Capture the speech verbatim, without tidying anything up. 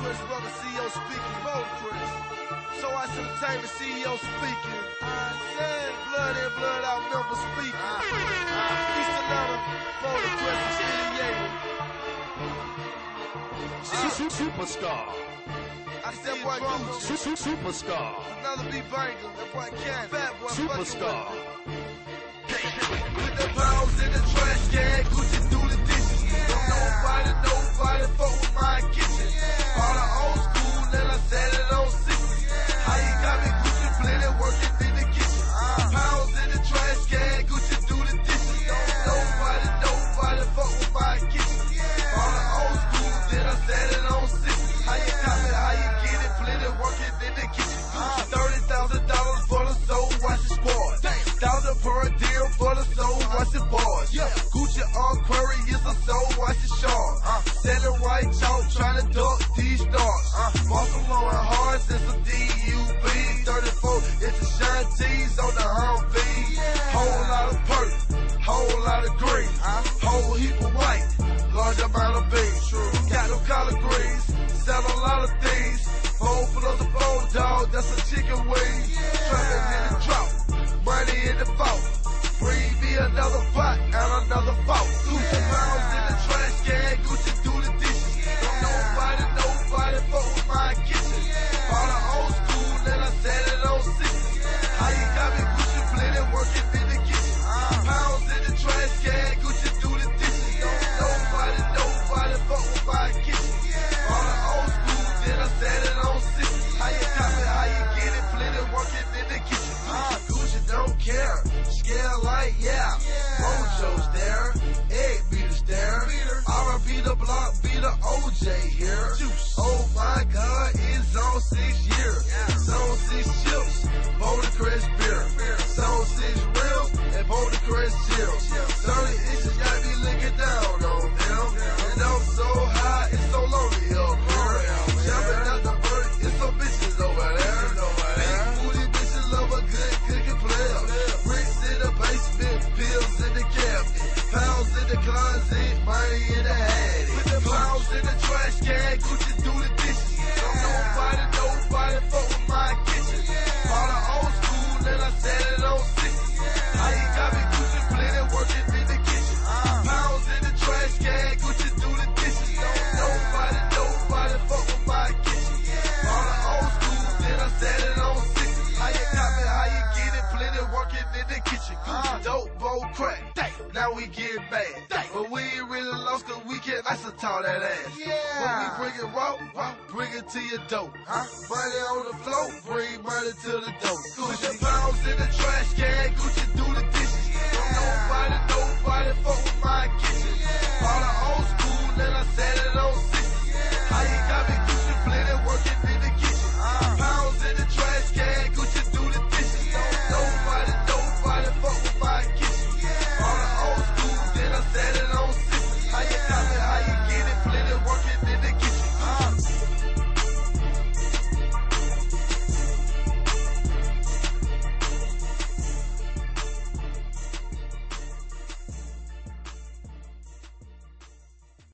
Chris Brother, C E O speaking. Boulder Chris. So I Entertainment, C E O speaking. I said, blood in, blood out, member speaking. Uh, East Atlanta, Boulder Chris affiliated. Uh, Superstar. I said, boy, Gucci. Superstar. Another B banger. That boy Ken. Fat boy, Superstar. With the pounds in the trash can, Gucci do the dishes. Don't nobody, nobody fuck with my kitchen. All the old school, then I set it on sixty. How you got me Gucci blended, working in the kitchen. Pounds in the trash can, Gucci do the dishes. Don't nobody, nobody fuck with my kitchen. All the old school, then I set it on sixty. How you got me, how you get it blended, working in the kitchen. thirty thousand dollars for the soul washing squad. Thousand per deal for the soul washing bars. Gucci Aquarius, a soul washing shark. Uh, selling white chalk, trying to duck these stars. Uh, Barcelona hearts and some D U B. thirty-four inch Shanties on the Humvee. Whole lot of purple, whole lot of green. Whole heap of white, large amount of beans. Got no collard greens, sell a lot of things. Four plus a four dog, that's a chicken wing. Trapping in the drought, money in the vault. Bring me another pot and another vault. Gucci pounds in the trash can, Gucci do the dishes. Don't nobody, nobody fuck with my kitchen. All the old school, then I set it on sixty. How you got me Gucci blended, working in the kitchen. Pounds in the trash can, Gucci do the dishes. Don't nobody, nobody fuck with my kitchen. All the old school, then I set it on sixty. How you got me, how you get it blended, working in the kitchen. Gucci don't care, scale like yeah. Mojo's there, egg beaters there. R and B the block, be the O J here. Oh my God, it's on six years. Zone six chips, Boulder Crest beer. Zone six reels and Boulder Crest chills. thirty inches got me looking down on them. And I'm so high, it's so lonely up here. Jumping out the bird, it's some bitches over there. Big booty bitches love a good cooking player. Bricks in the basement, pills in the cabinet. Pounds in the closet, money in the attic. With the pounds in the trash can, Gucci do the dishes. Don't nobody, nobody fuck with my kitchen. All the old school, then I set it on sixty. How you got me Gucci blended, working in the kitchen. Pounds in the trash can, Gucci do the dishes. Don't nobody, nobody fuck with my kitchen. All the old school, then I set it on sixty. How you got me, how you get it blended, working in the kitchen. Gucci dope, bowl crack. Now we get bad. But we ain't really lost cause we can't isotol that ass. Yeah. When we bring it raw, raw, bring it to your dope. Huh? Money on the floor, bring money to the dope. Gucci pounds in the trash can, Gucci do the dishes. Don't nobody know